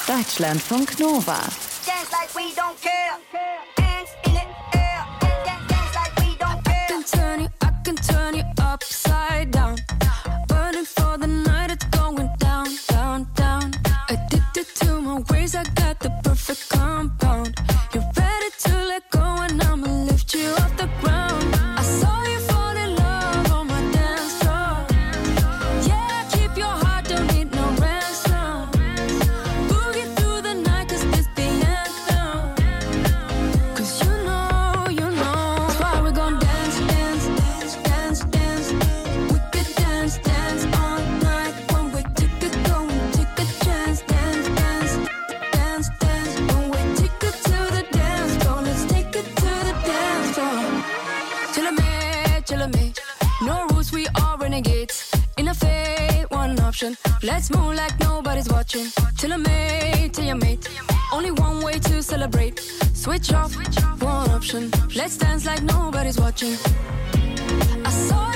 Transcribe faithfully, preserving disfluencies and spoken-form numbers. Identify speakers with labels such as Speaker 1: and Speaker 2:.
Speaker 1: Deutschlandfunk Nova.
Speaker 2: Dance like we don't care. Hands in the air. Dance like we don't care.
Speaker 3: I can turn you, I can turn you upside down. Burning for the night, it's going down, down, down. Addicted to my ways, I got the perfect compound. You're ready to let go and I'ma lift you off the ground. I saw you fall in love on my dance floor. Yeah, keep your heart, don't need no ransom. Boogie through the night, cause this the anthem. Cause you know, you know, that's why we gon' dance, dance, dance, dance, dance. We could dance, dance all night. One way ticket, go and take a chance. Dance, dance, dance, dance. One way ticket to the dance floor. Let's take it to the dance floor. Chill me, chill me. No rules, we are renegades. In a fate, one option. Let's move like nobody's watching. Chill me, till you mate. Only one way to celebrate. Switch off, one option. Let's dance like nobody's watching. I saw